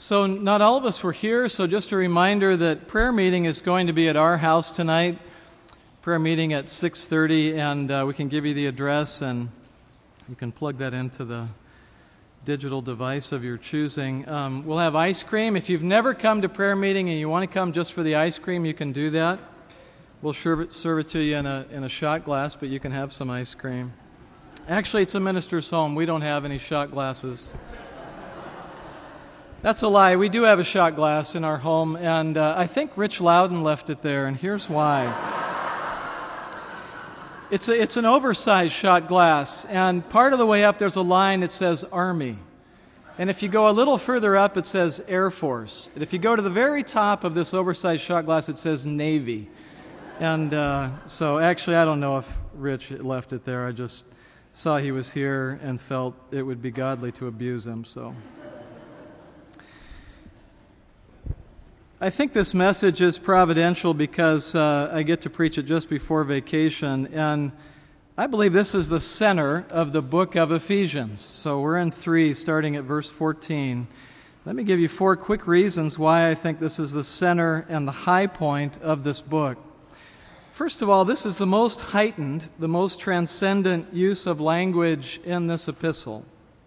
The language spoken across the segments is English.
So not all of us were here, so just a reminder that prayer meeting is going to be at our house tonight. Prayer meeting at 6:30, and we can give you the address, and you can plug that into the digital device of your choosing. We'll have ice cream. If you've never come to prayer meeting and you want to come just for the ice cream, you can do that. We'll serve it to you in a shot glass, but you can have some ice cream. Actually, it's a minister's home. We don't have any shot glasses. That's a lie. We do have a shot glass in our home, and I think Rich Loudon left it there, and here's why. It's an oversized shot glass, and part of the way up there's a line that says Army. And if you go a little further up, it says Air Force. And if you go to the very top of this oversized shot glass, it says Navy. And so actually, I don't know if Rich left it there. I just saw he was here and felt it would be godly to abuse him, so... I think this message is providential because I get to preach it just before vacation, and I believe this is the center of the book of Ephesians. So we're in 3, starting at verse 14. Let me give you 4 quick reasons why I think this is the center and the high point of this book. First of all, this is the most heightened, the most transcendent use of language in this epistle.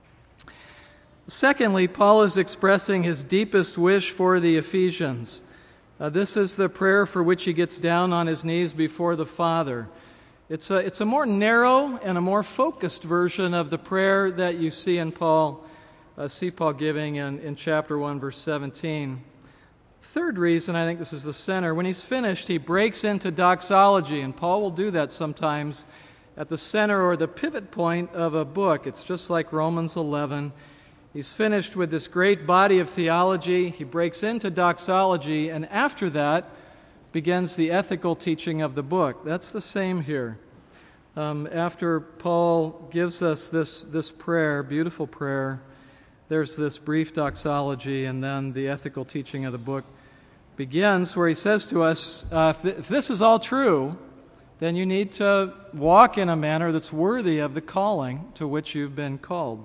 Secondly, Paul is expressing his deepest wish for the Ephesians. This is the prayer for which he gets down on his knees before the Father. It's a more narrow and a more focused version of the prayer that you see Paul giving in chapter 1, verse 17. Third reason, I think this is the center. When he's finished, he breaks into doxology, and Paul will do that sometimes at the center or the pivot point of a book. It's just like Romans 11. He's finished with this great body of theology. He breaks into doxology, and after that begins the ethical teaching of the book. That's the same here. After Paul gives us this prayer, beautiful prayer, there's this brief doxology, and then the ethical teaching of the book begins, where he says to us, if this is all true, then you need to walk in a manner that's worthy of the calling to which you've been called.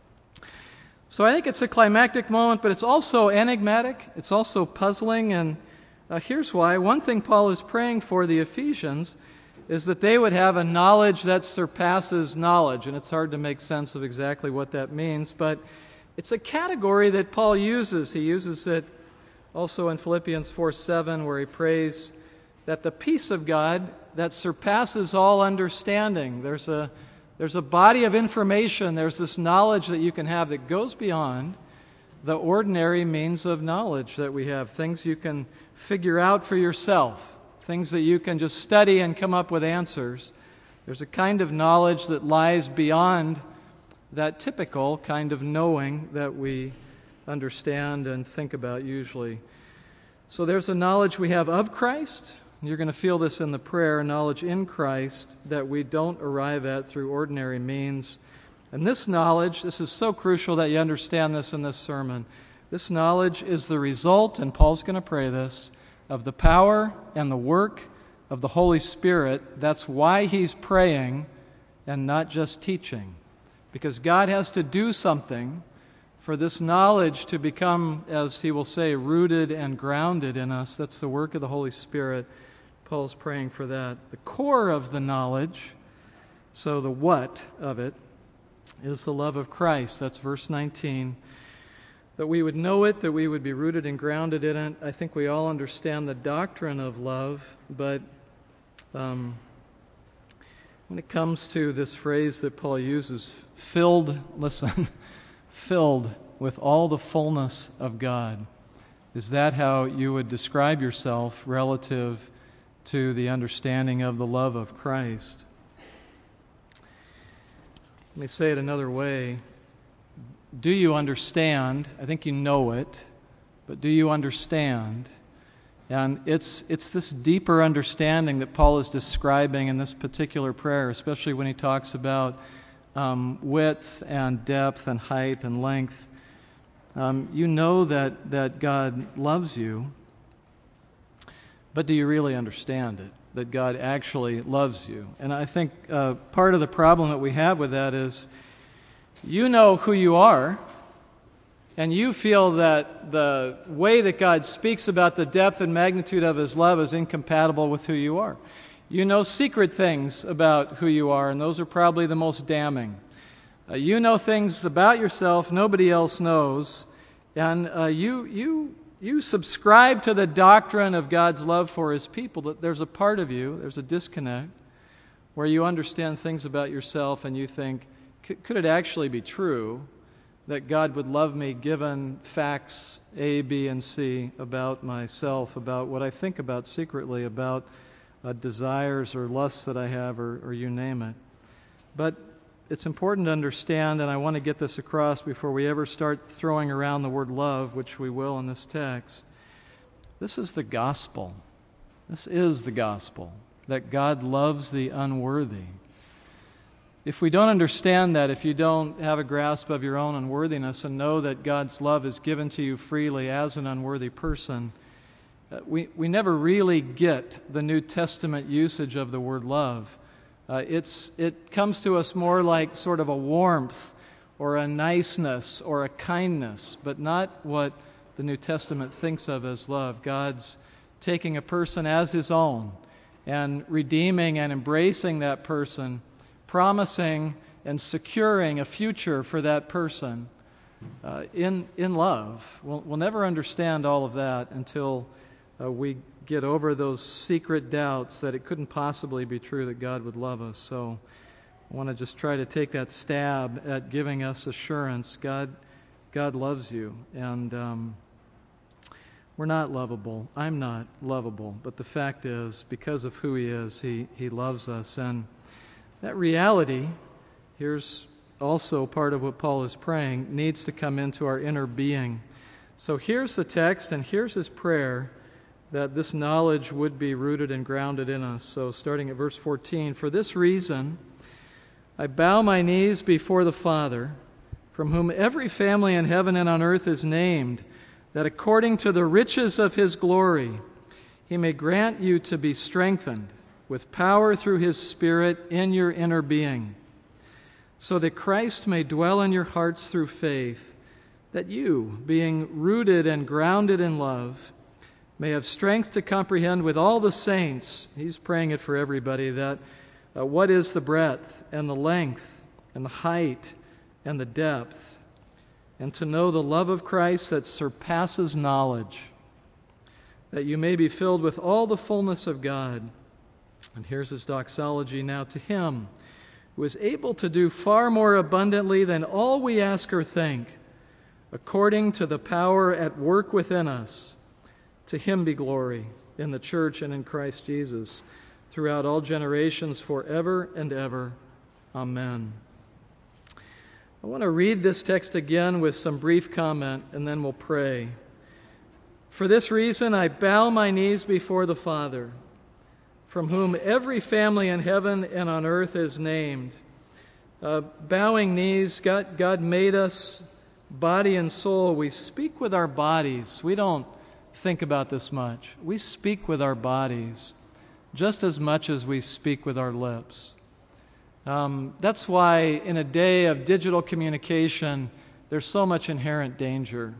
So I think it's a climactic moment, but it's also enigmatic. It's also puzzling, and here's why. One thing Paul is praying for the Ephesians is that they would have a knowledge that surpasses knowledge, and it's hard to make sense of exactly what that means, but it's a category that Paul uses. He uses it also in Philippians 4:7, where he prays that the peace of God that surpasses all understanding. There's a body of information, there's this knowledge that you can have that goes beyond the ordinary means of knowledge that we have, things you can figure out for yourself, things that you can just study and come up with answers. There's a kind of knowledge that lies beyond that typical kind of knowing that we understand and think about usually. So there's a knowledge we have of Christ. You're going to feel this in the prayer, knowledge in Christ that we don't arrive at through ordinary means. And this knowledge, this is so crucial that you understand this in this sermon. This knowledge is the result, and Paul's going to pray this, of the power and the work of the Holy Spirit. That's why he's praying and not just teaching. Because God has to do something for this knowledge to become, as he will say, rooted and grounded in us. That's the work of the Holy Spirit. Paul's praying for that. The core of the knowledge, so the what of it, is the love of Christ. That's verse 19. That we would know it, that we would be rooted and grounded in it. I think we all understand the doctrine of love, but when it comes to this phrase that Paul uses, filled with all the fullness of God, is that how you would describe yourself relative to the understanding of the love of Christ? Let me say it another way. Do you understand? I think you know it, but do you understand? And it's this deeper understanding that Paul is describing in this particular prayer, especially when he talks about width and depth and height and length. You know that God loves you, but do you really understand it? That God actually loves you? And I think part of the problem that we have with that is you know who you are, and you feel that the way that God speaks about the depth and magnitude of His love is incompatible with who you are. You know secret things about who you are, and those are probably the most damning. You know things about yourself nobody else knows, and you subscribe to the doctrine of God's love for His people, that there's a part of you, there's a disconnect, where you understand things about yourself and you think, could it actually be true that God would love me given facts A, B, and C about myself, about what I think about secretly, about desires or lusts that I have, or you name it. But it's important to understand, and I want to get this across before we ever start throwing around the word love, which we will in this text. This is the gospel. This is the gospel, that God loves the unworthy. If we don't understand that, if you don't have a grasp of your own unworthiness and know that God's love is given to you freely as an unworthy person, we never really get the New Testament usage of the word love. It comes to us more like sort of a warmth or a niceness or a kindness, but not what the New Testament thinks of as love. God's taking a person as His own and redeeming and embracing that person, promising and securing a future for that person in love. We'll never understand all of that until we get over those secret doubts that it couldn't possibly be true that God would love us. So I want to just try to take that stab at giving us assurance. God loves you, and we're not lovable. I'm not lovable, but the fact is, because of who He is, He loves us. And that reality, here's also part of what Paul is praying, needs to come into our inner being. So here's the text, and here's his prayer, that this knowledge would be rooted and grounded in us. So starting at verse 14, "For this reason I bow my knees before the Father, from whom every family in heaven and on earth is named, that according to the riches of His glory He may grant you to be strengthened with power through His Spirit in your inner being, so that Christ may dwell in your hearts through faith, that you, being rooted and grounded in love, may have strength to comprehend with all the saints," he's praying it for everybody, "that what is the breadth and the length and the height and the depth, and to know the love of Christ that surpasses knowledge, that you may be filled with all the fullness of God." And here's his doxology now: "To Him who is able to do far more abundantly than all we ask or think, according to the power at work within us, to Him be glory in the church and in Christ Jesus throughout all generations, forever and ever. Amen." I want to read this text again with some brief comment, and then we'll pray. "For this reason I bow my knees before the Father, from whom every family in heaven and on earth is named." Bowing knees, God made us body and soul. We speak with our bodies. We don't think about this much. We speak with our bodies just as much as we speak with our lips. That's why in a day of digital communication, there's so much inherent danger.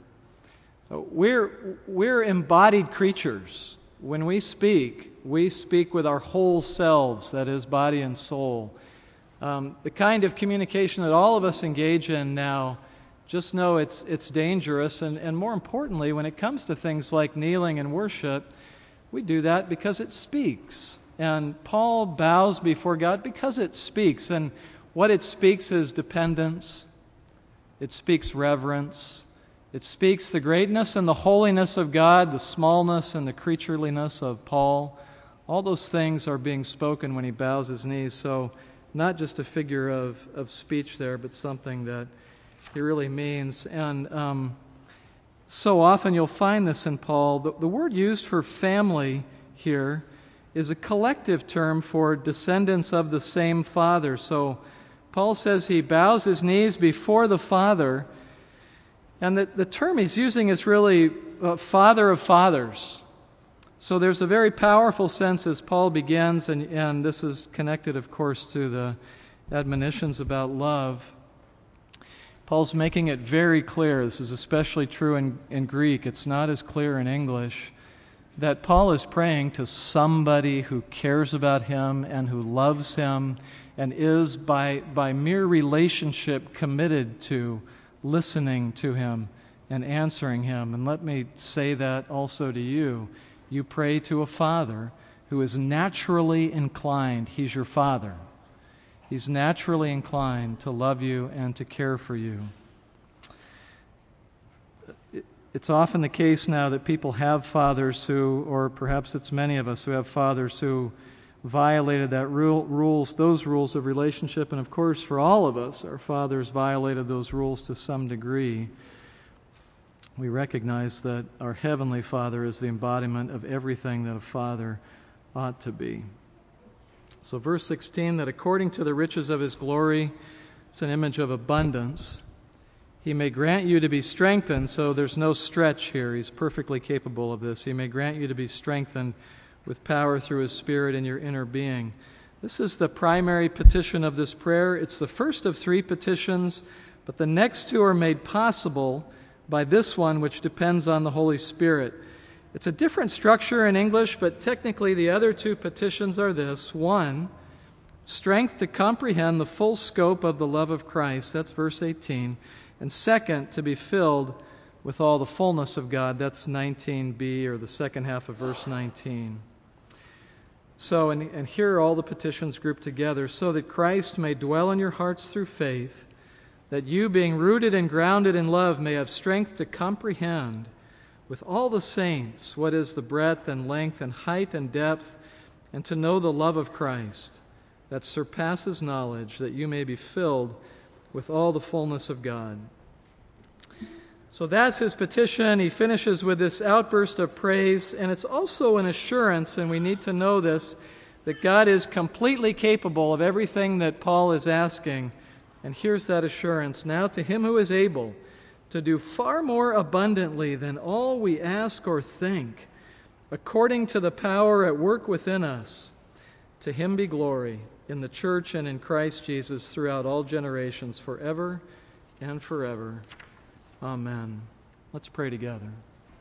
We're embodied creatures. When we speak with our whole selves, that is, body and soul. The kind of communication that all of us engage in now, just know it's dangerous, and more importantly, when it comes to things like kneeling and worship, we do that because it speaks. And Paul bows before God because it speaks, and what it speaks is dependence. It speaks reverence. It speaks the greatness and the holiness of God, the smallness and the creatureliness of Paul. All those things are being spoken when he bows his knees. So not just a figure of speech there, but something that he really means. And so often you'll find this in Paul. The word used for family here is a collective term for descendants of the same Father. So Paul says he bows his knees before the Father, and the term he's using is really Father of fathers. So there's a very powerful sense as Paul begins, and this is connected, of course, to the admonitions about love. Paul's making it very clear, this is especially true in Greek, it's not as clear in English, that Paul is praying to somebody who cares about him and who loves him and is by mere relationship committed to listening to him and answering him. And let me say that also to you. You pray to a Father who is naturally inclined. He's your Father. He's naturally inclined to love you and to care for you. It's often the case now that people have fathers who, or perhaps it's many of us who have fathers who violated those rules of relationship. And of course, for all of us, our fathers violated those rules to some degree. We recognize that our Heavenly Father is the embodiment of everything that a father ought to be. So verse 16, that according to the riches of His glory, it's an image of abundance, He may grant you to be strengthened, so there's no stretch here. He's perfectly capable of this. He may grant you to be strengthened with power through His Spirit in your inner being. This is the primary petition of this prayer. It's the first of three petitions, but the next two are made possible by this one, which depends on the Holy Spirit. It's a different structure in English, but technically the other two petitions are this. One, strength to comprehend the full scope of the love of Christ. That's verse 18. And second, to be filled with all the fullness of God. That's 19b, or the second half of verse 19. So, and here are all the petitions grouped together. So that Christ may dwell in your hearts through faith, that you, being rooted and grounded in love, may have strength to comprehend with all the saints what is the breadth and length and height and depth, and to know the love of Christ that surpasses knowledge, that you may be filled with all the fullness of God. So that's his petition. He finishes with this outburst of praise, and it's also an assurance, and we need to know this, that God is completely capable of everything that Paul is asking. And here's that assurance. Now to Him who is able to do far more abundantly than all we ask or think, according to the power at work within us, to Him be glory in the church and in Christ Jesus throughout all generations, forever and forever. Amen. Let's pray together.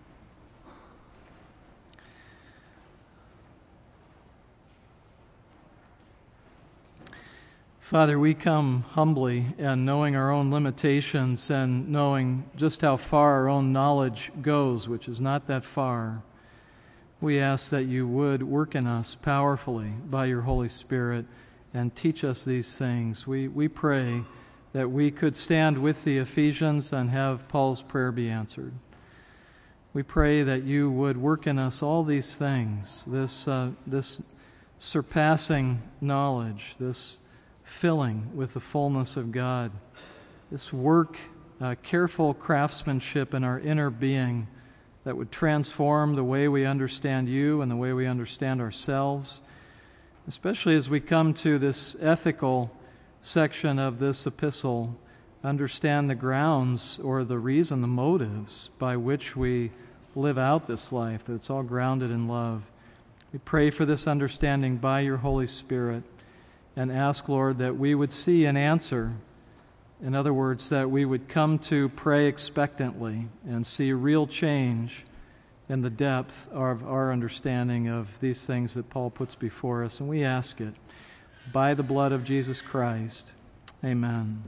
Father, we come humbly and knowing our own limitations and knowing just how far our own knowledge goes, which is not that far. We ask that you would work in us powerfully by your Holy Spirit and teach us these things. We pray that we could stand with the Ephesians and have Paul's prayer be answered. We pray that you would work in us all these things, this surpassing knowledge, this filling with the fullness of God, this work, careful craftsmanship in our inner being that would transform the way we understand you and the way we understand ourselves, especially as we come to this ethical section of this epistle, understand the grounds or the reason, the motives by which we live out this life, that it's all grounded in love. We pray for this understanding by your Holy Spirit and ask, Lord, that we would see an answer. In other words, that we would come to pray expectantly and see real change in the depth of our understanding of these things that Paul puts before us. And we ask it by the blood of Jesus Christ. Amen.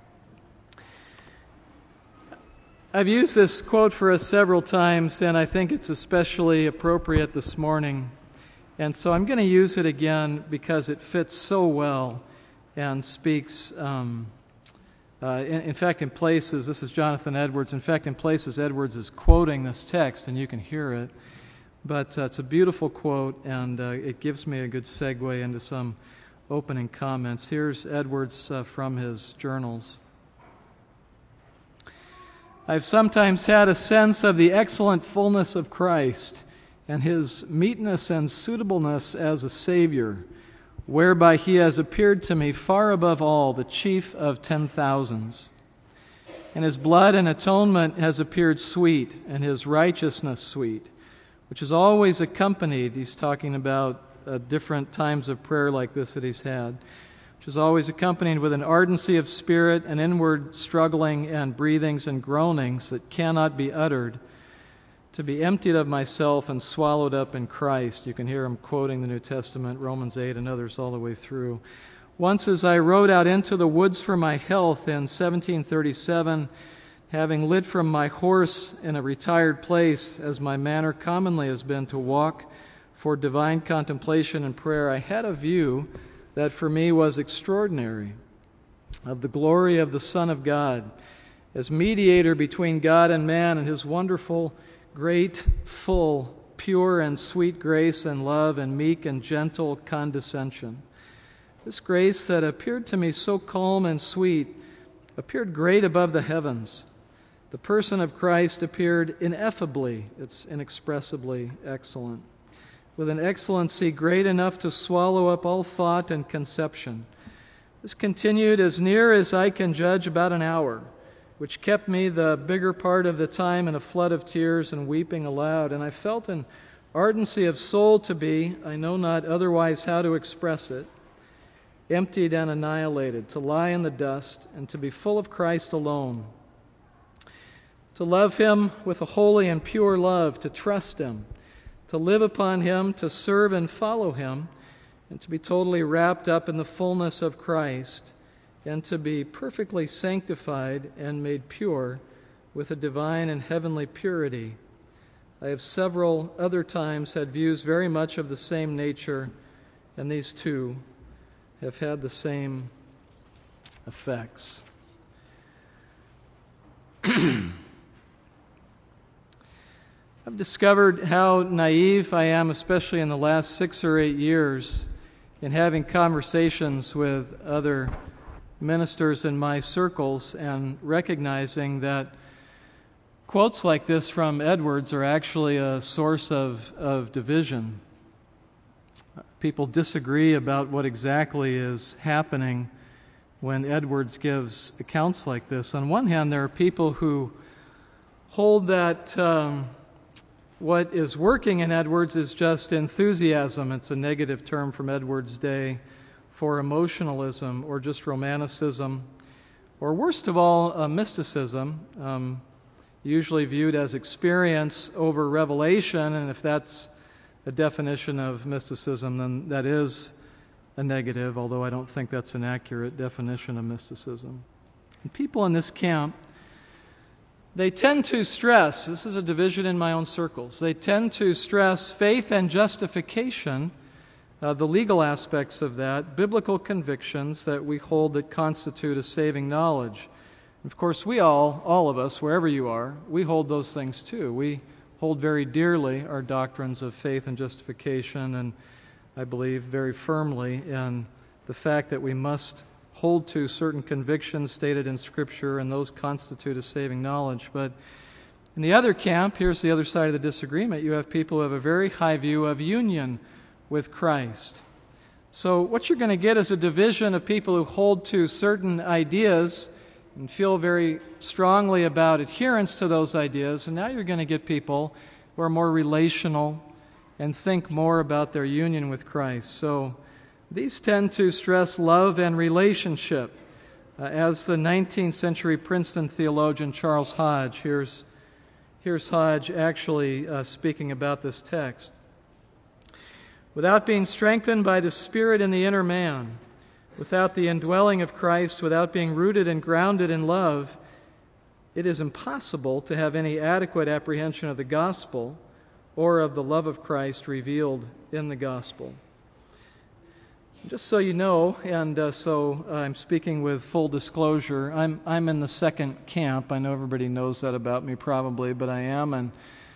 I've used this quote for us several times, and I think it's especially appropriate this morning. And so I'm going to use it again because it fits so well and speaks, in fact, in places, this is Jonathan Edwards, in fact, in places Edwards is quoting this text, and you can hear it. But it's a beautiful quote, and it gives me a good segue into some opening comments. Here's Edwards from his journals. I've sometimes had a sense of the excellent fullness of Christ and His meetness and suitableness as a Savior, whereby He has appeared to me far above all, the chief of 10,000s. And His blood and atonement has appeared sweet, and His righteousness sweet, which is always accompanied, he's talking about different times of prayer like this that he's had, which is always accompanied with an ardency of spirit, an inward struggling and breathings and groanings that cannot be uttered, to be emptied of myself and swallowed up in Christ. You can hear him quoting the New Testament, Romans 8 and others all the way through. Once as I rode out into the woods for my health in 1737, having lit from my horse in a retired place, as my manner commonly has been to walk for divine contemplation and prayer, I had a view that for me was extraordinary, of the glory of the Son of God, as mediator between God and man, and his wonderful, great, full, pure and sweet grace and love and meek and gentle condescension. This grace that appeared to me so calm and sweet appeared great above the heavens. The person of Christ appeared ineffably, it's inexpressibly excellent, with an excellency great enough to swallow up all thought and conception. This continued as near as I can judge about an hour, which kept me the bigger part of the time in a flood of tears and weeping aloud. And I felt an ardency of soul to be, I know not otherwise how to express it, emptied and annihilated, to lie in the dust and to be full of Christ alone, to love him with a holy and pure love, to trust him, to live upon him, to serve and follow him, and to be totally wrapped up in the fullness of Christ, and to be perfectly sanctified and made pure with a divine and heavenly purity. I have several other times had views very much of the same nature, and these two have had the same effects. I've discovered how naive I am, especially in the last 6 or 8 years, in having conversations with other ministers in my circles and recognizing that quotes like this from Edwards are actually a source of division. People disagree about what exactly is happening when Edwards gives accounts like this. On one hand, there are people who hold that what is working in Edwards is just enthusiasm. It's a negative term from Edwards' day for emotionalism or just romanticism, or worst of all, mysticism, usually viewed as experience over revelation, and if that's a definition of mysticism, then that is a negative, although I don't think that's an accurate definition of mysticism. And people in this camp, they tend to stress, this is a division in my own circles, they tend to stress faith and justification, the legal aspects of that, biblical convictions that we hold that constitute a saving knowledge. Of course, we all of us, wherever you are, we hold those things too. We hold very dearly our doctrines of faith and justification, and I believe very firmly in the fact that we must hold to certain convictions stated in Scripture, and those constitute a saving knowledge. But in the other camp, here's the other side of the disagreement, you have people who have a very high view of union with Christ. So what you're going to get is a division of people who hold to certain ideas and feel very strongly about adherence to those ideas, and now you're going to get people who are more relational and think more about their union with Christ. So these tend to stress love and relationship. As the 19th century Princeton theologian Charles Hodge, here's Hodge actually speaking about this text. Without being strengthened by the Spirit in the inner man, without the indwelling of Christ, without being rooted and grounded in love, it is impossible to have any adequate apprehension of the gospel or of the love of Christ revealed in the gospel. Just so you know, and so I'm speaking with full disclosure, I'm in the second camp. I know everybody knows that about me probably, but I am. And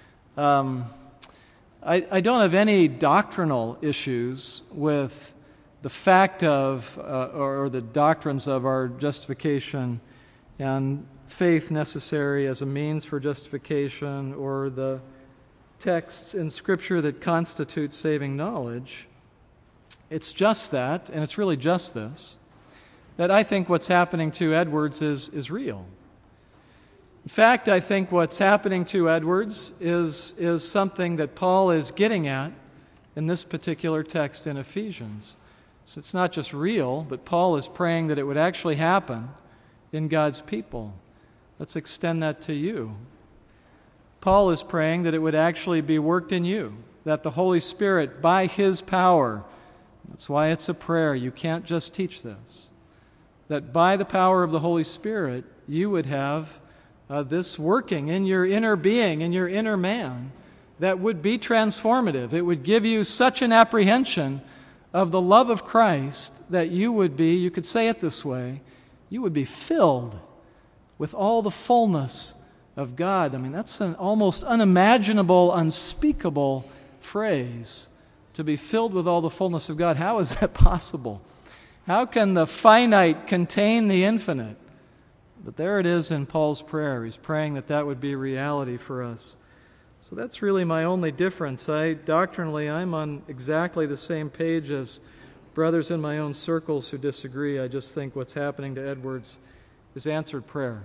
I don't have any doctrinal issues with the fact of, or the doctrines of our justification and faith necessary as a means for justification, or the texts in Scripture that constitute saving knowledge. It's just that, and it's really just this, that I think what's happening to Edwards is real. In fact, I think what's happening to Edwards is something that Paul is getting at in this particular text in Ephesians. So it's not just real, but Paul is praying that it would actually happen in God's people. Let's extend that to you. Paul is praying that it would actually be worked in you, that the Holy Spirit, by His power, that's why it's a prayer, you can't just teach this, that by the power of the Holy Spirit, you would have this working in your inner being, in your inner man, that would be transformative. It would give you such an apprehension of the love of Christ that you would be, you could say it this way, you would be filled with all the fullness of God. I mean, that's an almost unimaginable, unspeakable phrase, to be filled with all the fullness of God. How is that possible? How can the finite contain the infinite? But there it is in Paul's prayer. He's praying that that would be reality for us. So that's really my only difference. Doctrinally, I'm on exactly the same page as brothers in my own circles who disagree. I just think what's happening to Edwards is answered prayer.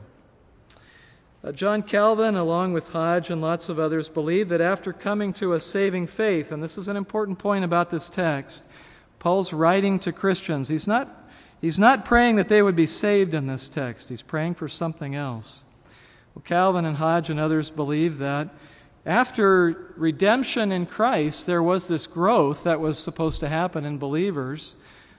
John Calvin, along with Hodge and lots of others, believed that after coming to a saving faith, and this is an important point about this text, Paul's writing to Christians. He's not praying that they would be saved in this text. He's praying for something else. Well, Calvin and Hodge and others believe that after redemption in Christ, there was this growth that was supposed to happen in believers,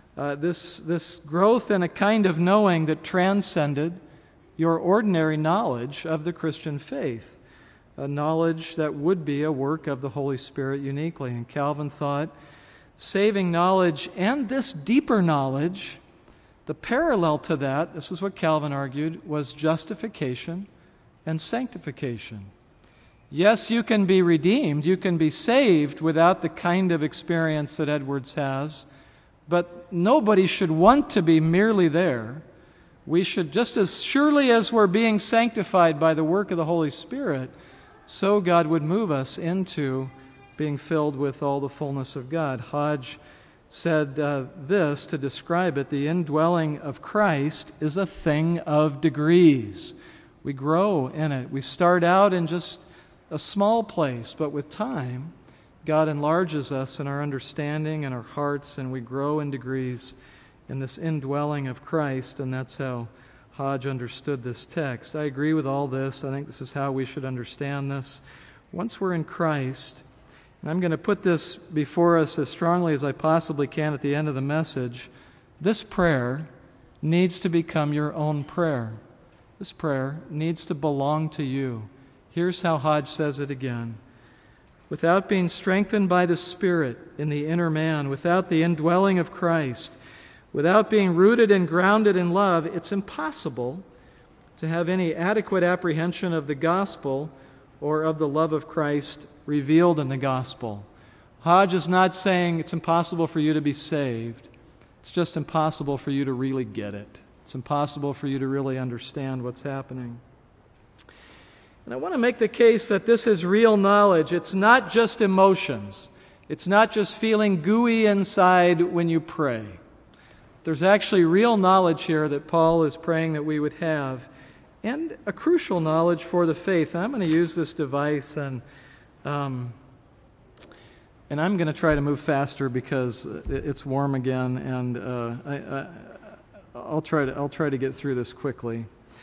this growth in a kind of knowing that transcended your ordinary knowledge of the Christian faith, a knowledge that would be a work of the Holy Spirit uniquely. And Calvin thought saving knowledge and this deeper knowledge, the parallel to that, this is what Calvin argued, was justification and sanctification. Yes, you can be redeemed, you can be saved without the kind of experience that Edwards has, but nobody should want to be merely there. We should, just as surely as we're being sanctified by the work of the Holy Spirit, so God would move us into being filled with all the fullness of God. Hodge said this to describe it: the indwelling of Christ is a thing of degrees. We grow in it. We start out in just a small place, but with time, God enlarges us in our understanding and our hearts, and we grow in degrees in this indwelling of Christ, and that's how Hodge understood this text. I agree with all this. I think this is how we should understand this. Once we're in Christ, and I'm going to put this before us as strongly as I possibly can at the end of the message, this prayer needs to become your own prayer. This prayer needs to belong to you. Here's how Hodge says it again. Without being strengthened by the Spirit in the inner man, without the indwelling of Christ, without being rooted and grounded in love, it's impossible to have any adequate apprehension of the gospel or of the love of Christ revealed in the gospel. Hodge is not saying it's impossible for you to be saved. It's just impossible for you to really get it. It's impossible for you to really understand what's happening. And I want to make the case that this is real knowledge. It's not just emotions. It's not just feeling gooey inside when you pray. There's actually real knowledge here that Paul is praying that we would have, and a crucial knowledge for the faith. And I'm going to use this device, and I'm going to try to move faster because it's warm again, and I'll try to get through this quickly.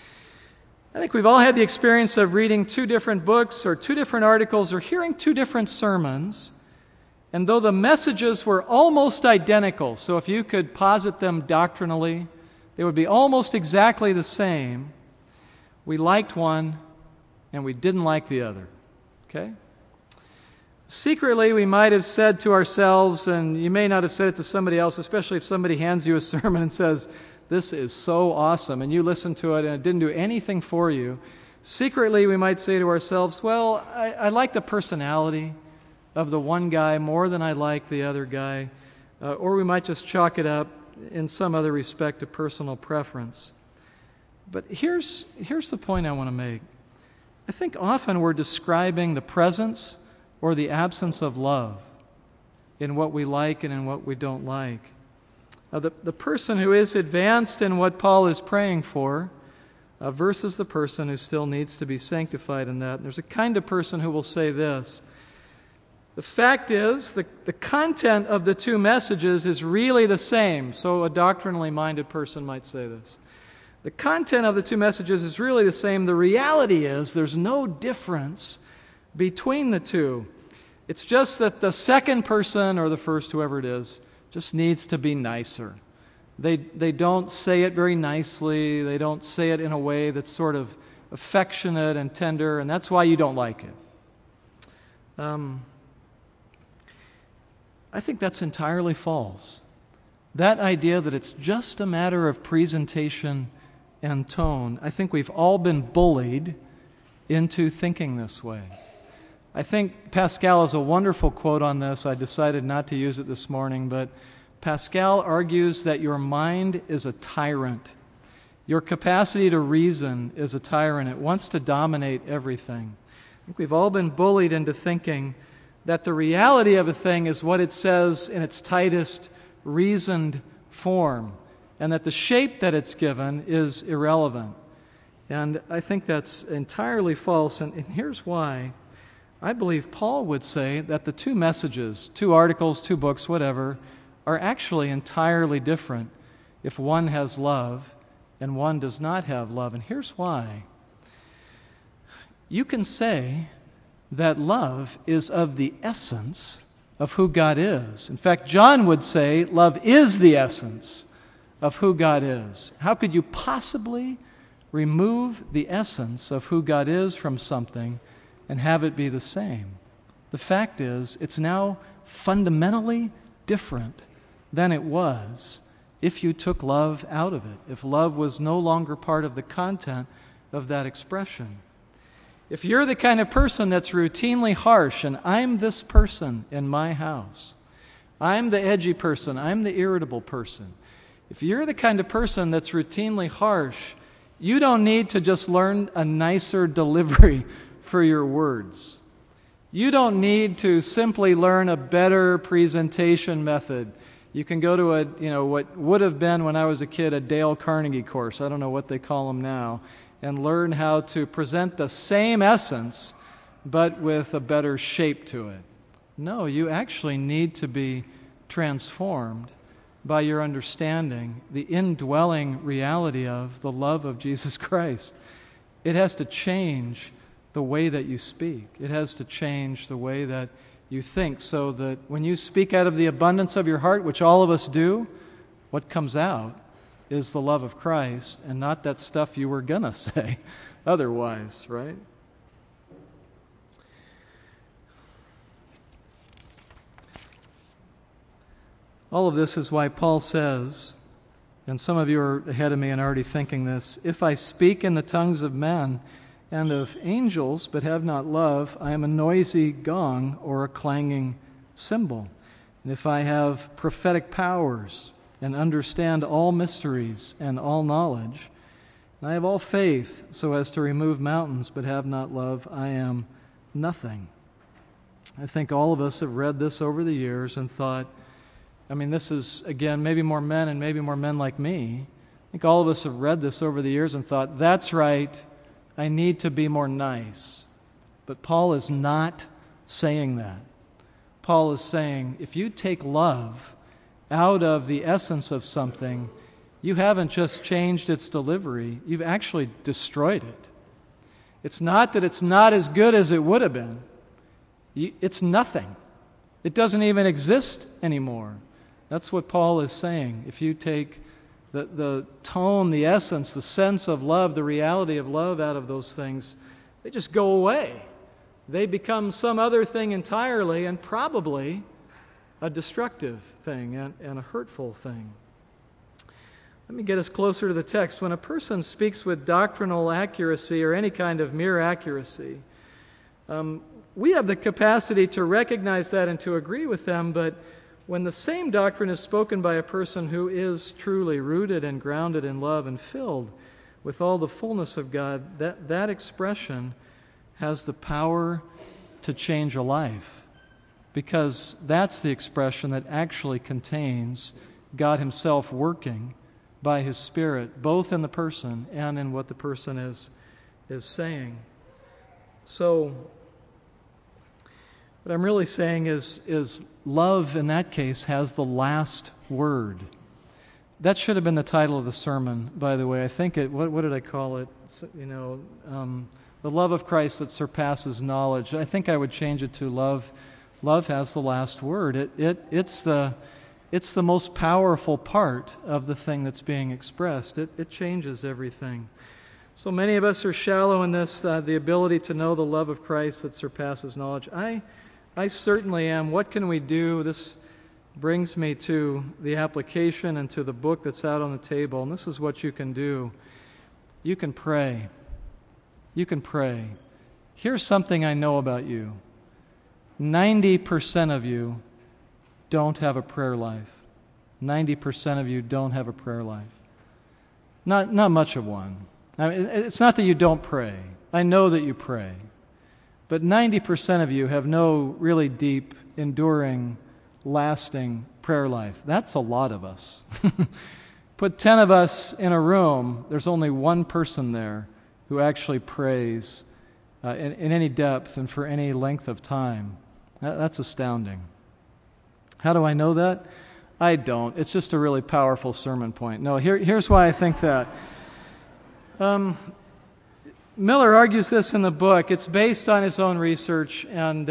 I think we've all had the experience of reading two different books or two different articles or hearing two different sermons, and though the messages were almost identical, so if you could posit them doctrinally, they would be almost exactly the same, we liked one and we didn't like the other. Okay? Secretly, we might have said to ourselves, and you may not have said it to somebody else, especially if somebody hands you a sermon and says, "This is so awesome," and you listen to it and it didn't do anything for you. Secretly, we might say to ourselves, well, I like the personality of the one guy more than I like the other guy. Or we might just chalk it up in some other respect to personal preference. But here's the point I want to make. I think often we're describing the presence or the absence of love in what we like and in what we don't like. The person who is advanced in what Paul is praying for versus the person who still needs to be sanctified in that. And there's a kind of person who will say this: The fact is, the content of the two messages is really the same. So a doctrinally minded person might say this. The content of the two messages is really the same. The reality is there's no difference between the two. It's just that the second person, or the first, whoever it is, just needs to be nicer. They don't say it very nicely. They don't say it in a way that's sort of affectionate and tender, and that's why you don't like it. I think that's entirely false. That idea that it's just a matter of presentation and tone, I think we've all been bullied into thinking this way. I think Pascal has a wonderful quote on this. I decided not to use it this morning, but Pascal argues that your mind is a tyrant. Your capacity to reason is a tyrant. It wants to dominate everything. I think we've all been bullied into thinking that the reality of a thing is what it says in its tightest reasoned form, and that the shape that it's given is irrelevant. And I think that's entirely false, and here's why. I believe Paul would say that the two messages, 2 articles, 2 books, whatever, are actually entirely different if one has love and one does not have love. And here's why. You can say that love is of the essence of who God is. In fact, John would say love is the essence of who God is. How could you possibly remove the essence of who God is from something and have it be the same? The fact is, it's now fundamentally different than it was if you took love out of it, if love was no longer part of the content of that expression. If you're the kind of person that's routinely harsh, and I'm this person in my house, I'm the edgy person, I'm the irritable person. If you're the kind of person that's routinely harsh, you don't need to just learn a nicer delivery for your words. You don't need to simply learn a better presentation method. You can go to what would have been when I was a kid, a Dale Carnegie course. I don't know what they call them now. And learn how to present the same essence, but with a better shape to it. No, you actually need to be transformed by your understanding the indwelling reality of the love of Jesus Christ. It has to change the way that you speak. It has to change the way that you think, so that when you speak out of the abundance of your heart, which all of us do, what comes out is the love of Christ and not that stuff you were going to say otherwise, right? All of this is why Paul says, and some of you are ahead of me and already thinking this, if I speak in the tongues of men and of angels but have not love, I am a noisy gong or a clanging cymbal. And if I have prophetic powers and understand all mysteries and all knowledge, and I have all faith so as to remove mountains but have not love, I am nothing. I think all of us have read this over the years and thought, this is, again, maybe more men and maybe more men like me. I think all of us have read this over the years and thought, that's right, I need to be more nice. But Paul is not saying that. Paul is saying, if you take love out of the essence of something, you haven't just changed its delivery, you've actually destroyed it. It's not that it's not as good as it would have been. It's nothing. It doesn't even exist anymore. That's what Paul is saying. If you take the tone, the essence, the sense of love, the reality of love out of those things, they just go away. They become some other thing entirely, and probably a destructive thing and a hurtful thing. Let me get us closer to the text. When a person speaks with doctrinal accuracy or any kind of mere accuracy, we have the capacity to recognize that and to agree with them, but when the same doctrine is spoken by a person who is truly rooted and grounded in love and filled with all the fullness of God, that expression has the power to change a life, because that's the expression that actually contains God Himself working by His Spirit, both in the person and in what the person is saying. So, What I'm really saying is love in that case has the last word. That should have been the title of the sermon, by the way. I think what did I call it? The love of Christ that surpasses knowledge. I think I would change it to love. Love has the last word. It's the most powerful part of the thing that's being expressed. It changes everything. So many of us are shallow in this, the ability to know the love of Christ that surpasses knowledge. I certainly am. What can we do? This brings me to the application and to the book that's out on the table. And this is what you can do. You can pray. You can pray. Here's something I know about you. 90% of you don't have a prayer life. 90% of you don't have a prayer life. Not much of one. I mean, it's not that you don't pray. I know that you pray. But 90% of you have no really deep, enduring, lasting prayer life. That's a lot of us. Put 10 of us in a room, there's only one person there who actually prays in any depth and for any length of time. That's astounding. How do I know that? I don't. It's just a really powerful sermon point. No, here's why I think that. Miller argues this in the book. It's based on his own research, and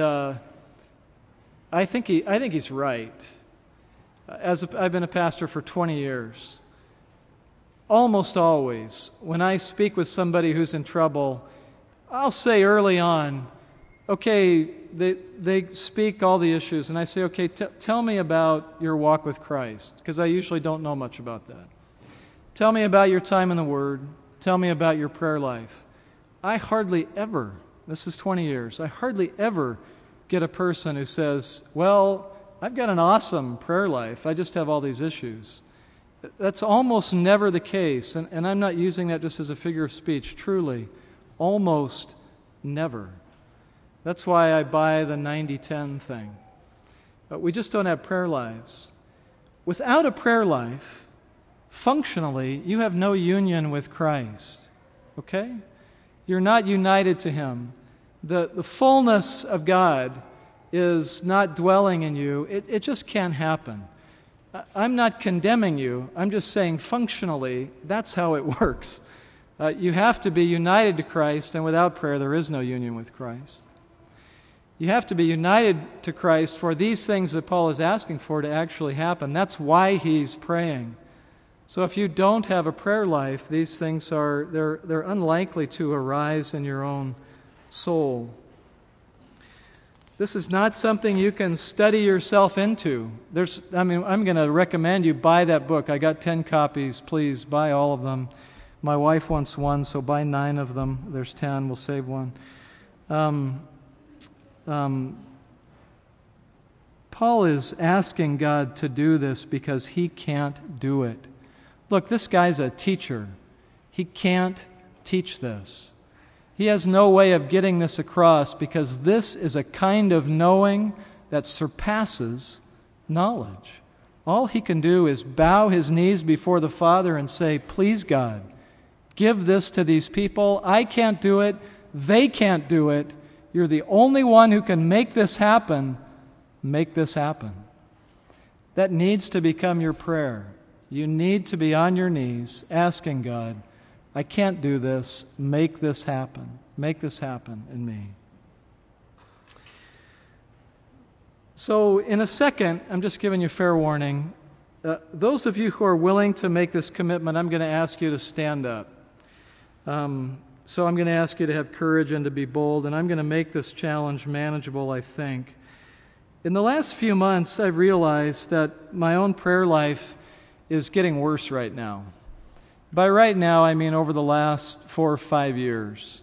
I think he's right. I've been a pastor for 20 years. Almost always, when I speak with somebody who's in trouble, I'll say early on, okay, they speak all the issues, and I say, okay, tell me about your walk with Christ, because I usually don't know much about that. Tell me about your time in the Word. Tell me about your prayer life. I hardly ever, this is 20 years, I hardly ever get a person who says, well, I've got an awesome prayer life. I just have all these issues. That's almost never the case, and I'm not using that just as a figure of speech, truly. Almost never. That's why I buy the 90-10 thing. But we just don't have prayer lives. Without a prayer life, functionally, you have no union with Christ. Okay? You're not united to Him. The fullness of God is not dwelling in you. It just can't happen. I'm not condemning you. I'm just saying functionally, that's how it works. You have to be united to Christ, and without prayer, there is no union with Christ. You have to be united to Christ for these things that Paul is asking for to actually happen. That's why he's praying. So if you don't have a prayer life, these things they're unlikely to arise in your own soul. This is not something you can study yourself into. I'm going to recommend you buy that book. I got 10 copies. Please buy all of them. My wife wants one, so buy 9 of them. There's 10. We'll save one. Paul is asking God to do this because he can't do it. Look, this guy's a teacher. He can't teach this. He has no way of getting this across because this is a kind of knowing that surpasses knowledge. All he can do is bow his knees before the Father and say, please, God, give this to these people. I can't do it. They can't do it. You're the only one who can make this happen. Make this happen. That needs to become your prayer. You need to be on your knees asking God, I can't do this. Make this happen. Make this happen in me. So in a second, I'm just giving you fair warning. Those of you who are willing to make this commitment, I'm going to ask you to stand up. So I'm going to ask you to have courage and to be bold, and I'm going to make this challenge manageable, I think. In the last few months, I've realized that my own prayer life is getting worse right now. By right now, I mean over the last 4 or 5 years.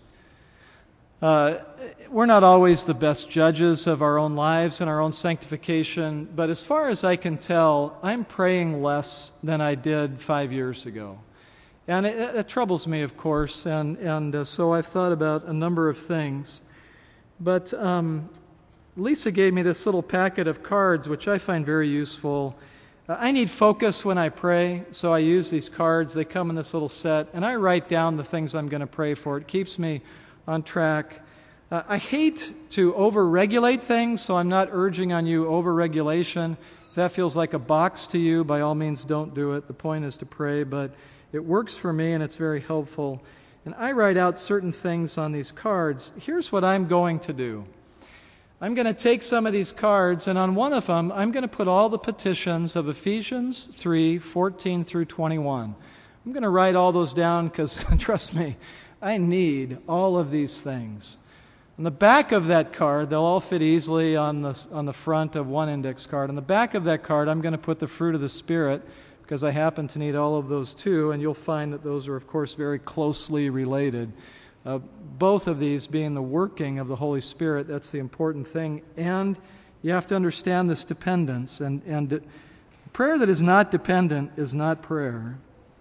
We're not always the best judges of our own lives and our own sanctification, but as far as I can tell, I'm praying less than I did 5 years ago. And it troubles me, of course, and so I've thought about a number of things. But Lisa gave me this little packet of cards, which I find very useful. I need focus when I pray, so I use these cards. They come in this little set, and I write down the things I'm going to pray for. It keeps me on track. I hate to overregulate things, so I'm not urging on you overregulation. If that feels like a box to you, by all means, don't do it. The point is to pray, but it works for me and it's very helpful. And I write out certain things on these cards. Here's what I'm going to do. I'm going to take some of these cards, and on one of them, I'm going to put all the petitions of Ephesians 3:14 through 21. I'm going to write all those down because, trust me, I need all of these things. On the back of that card, they'll all fit easily on the front of one index card. On the back of that card, I'm going to put the fruit of the Spirit because I happen to need all of those too, and you'll find that those are, of course, very closely related. Both of these being the working of the Holy Spirit, that's the important thing. And you have to understand this dependence. And prayer that is not dependent is not prayer.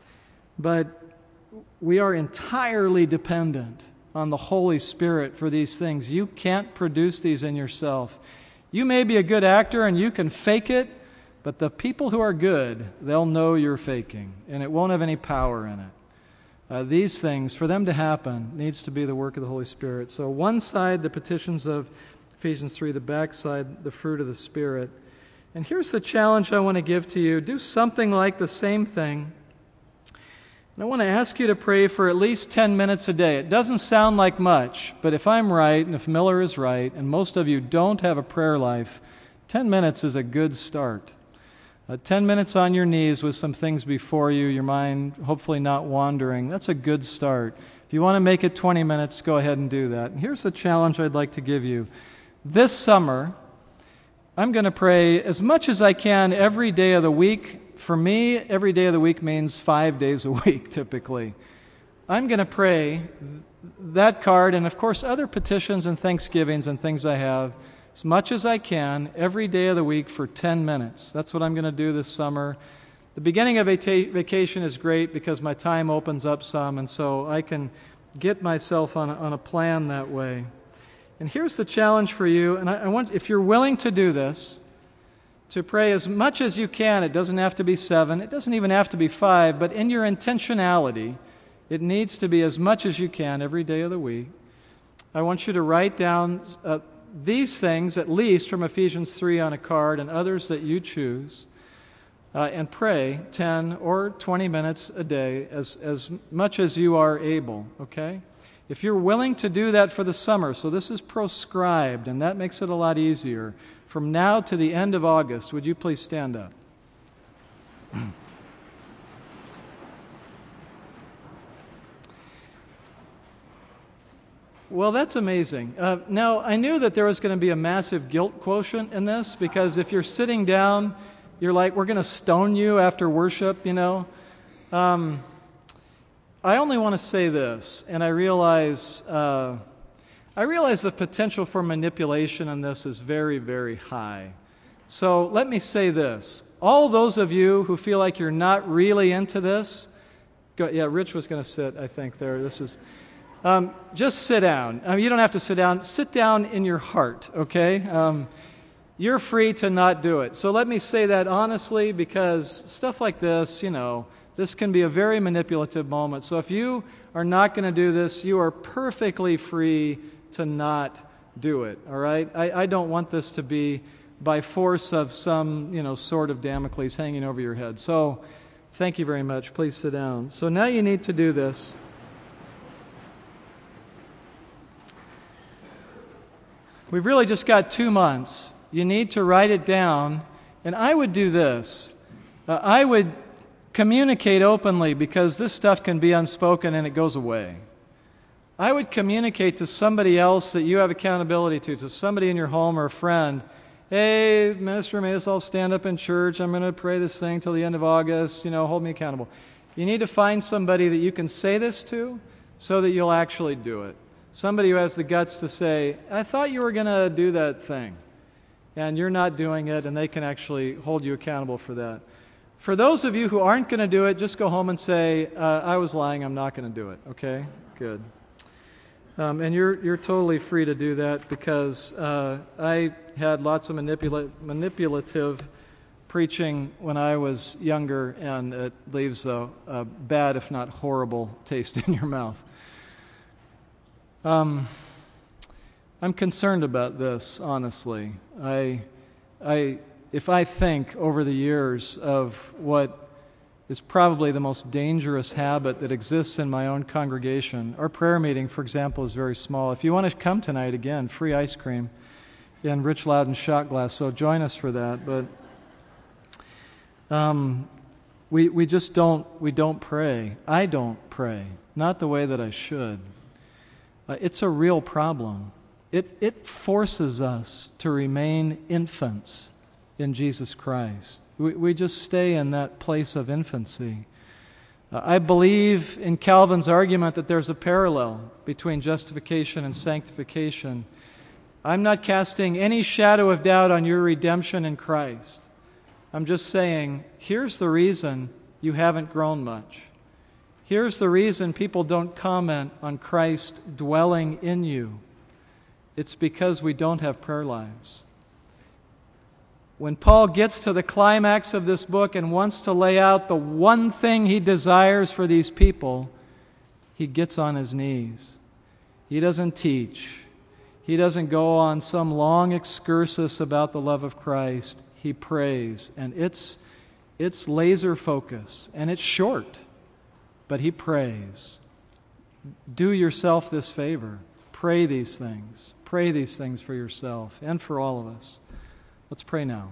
But we are entirely dependent on the Holy Spirit for these things. You can't produce these in yourself. You may be a good actor and you can fake it, but the people who are good, they'll know you're faking, and it won't have any power in it. These things, for them to happen, needs to be the work of the Holy Spirit. So one side, the petitions of Ephesians 3, the back side, the fruit of the Spirit. And here's the challenge I want to give to you. Do something like the same thing. And I want to ask you to pray for at least 10 minutes a day. It doesn't sound like much, but if I'm right, and if Miller is right, and most of you don't have a prayer life, 10 minutes is a good start. 10 minutes on your knees with some things before you, your mind hopefully not wandering, that's a good start. If you want to make it 20 minutes, go ahead and do that. And here's the challenge I'd like to give you. This summer, I'm going to pray as much as I can every day of the week. For me, every day of the week means 5 days a week, typically. I'm going to pray that card, and of course other petitions and thanksgivings and things I have, as much as I can, every day of the week for 10 minutes. That's what I'm going to do this summer. The beginning of vacation is great because my time opens up some, and so I can get myself on a plan that way. And here's the challenge for you, and I want, if you're willing to do this, to pray as much as you can. It doesn't have to be 7. It doesn't even have to be 5, but in your intentionality, it needs to be as much as you can every day of the week. I want you to write down these things, at least from Ephesians 3 on a card, and others that you choose, and pray 10 or 20 minutes a day, as much as you are able, okay? If you're willing to do that for the summer, so this is proscribed, and that makes it a lot easier. From now to the end of August, would you please stand up? Well, that's amazing. Now, I knew that there was going to be a massive guilt quotient in this, because if you're sitting down, you're like, we're going to stone you after worship, you know. I only want to say this, and I realize the potential for manipulation in this is very, very high. So let me say this. All those of you who feel like you're not really into this, Rich was going to sit, I think, there. This is... just sit down. You don't have to sit down. Sit down in your heart, okay? You're free to not do it. So let me say that honestly, because stuff like this, you know, this can be a very manipulative moment. So if you are not going to do this, you are perfectly free to not do it, all right? I don't want this to be by force of some, you know, sword of Damocles hanging over your head. So thank you very much. Please sit down. So now you need to do this. We've really just got 2 months. You need to write it down. And I would do this. I would communicate openly, because this stuff can be unspoken and it goes away. I would communicate to somebody else that you have accountability to somebody in your home or a friend, hey, Minister, may us all stand up in church. I'm going to pray this thing till the end of August. You know, hold me accountable. You need to find somebody that you can say this to so that you'll actually do it. Somebody who has the guts to say, I thought you were going to do that thing, and you're not doing it, and they can actually hold you accountable for that. For those of you who aren't going to do it, just go home and say, I was lying, I'm not going to do it, okay? Good. And you're totally free to do that, because I had lots of manipulative preaching when I was younger, and it leaves a bad, if not horrible, taste in your mouth. I'm concerned about this, honestly. If I think over the years of what is probably the most dangerous habit that exists in my own congregation, our prayer meeting, for example, is very small. If you want to come tonight, again, free ice cream in Rich Loudon shot glass, so join us for that. But we just don't pray. I don't pray, not the way that I should. It's a real problem. It forces us to remain infants in Jesus Christ. We just stay in that place of infancy. I believe in Calvin's argument that there's a parallel between justification and sanctification. I'm not casting any shadow of doubt on your redemption in Christ. I'm just saying, here's the reason you haven't grown much. Here's the reason people don't comment on Christ dwelling in you. It's because we don't have prayer lives. When Paul gets to the climax of this book and wants to lay out the one thing he desires for these people, he gets on his knees. He doesn't teach. He doesn't go on some long excursus about the love of Christ. He prays, and it's laser focus, and it's short, but he prays. Do yourself this favor. Pray these things. Pray these things for yourself and for all of us. Let's pray now.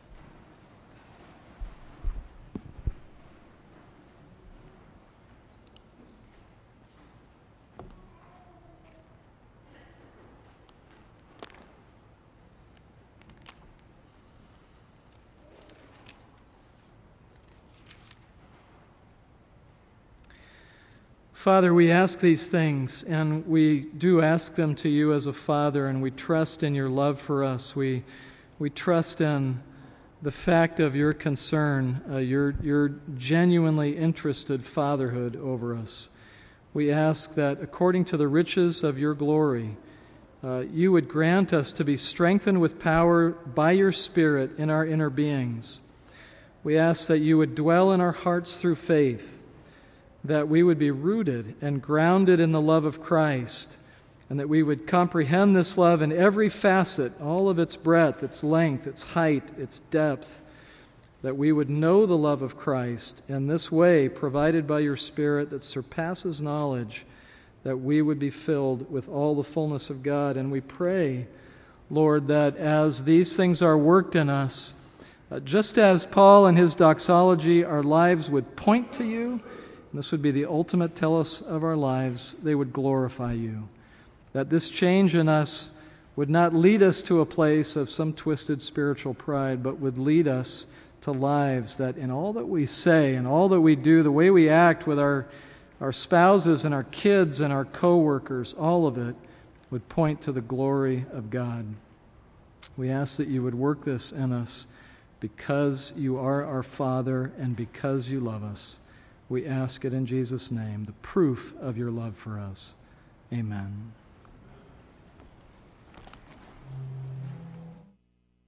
Father, we ask these things, and we do ask them to you as a Father, and we trust in your love for us. We trust in the fact of your concern, your genuinely interested fatherhood over us. We ask that according to the riches of your glory, you would grant us to be strengthened with power by your Spirit in our inner beings. We ask that you would dwell in our hearts through faith, that we would be rooted and grounded in the love of Christ, and that we would comprehend this love in every facet, all of its breadth, its length, its height, its depth, that we would know the love of Christ in this way, provided by your Spirit that surpasses knowledge, that we would be filled with all the fullness of God. And we pray, Lord, that as these things are worked in us, just as Paul in his doxology, our lives would point to you, and this would be the ultimate telos of our lives, they would glorify you. That this change in us would not lead us to a place of some twisted spiritual pride, but would lead us to lives that in all that we say and all that we do, the way we act with our spouses and our kids and our co-workers, all of it would point to the glory of God. We ask that you would work this in us because you are our Father and because you love us. We ask it in Jesus' name, the proof of your love for us. Amen.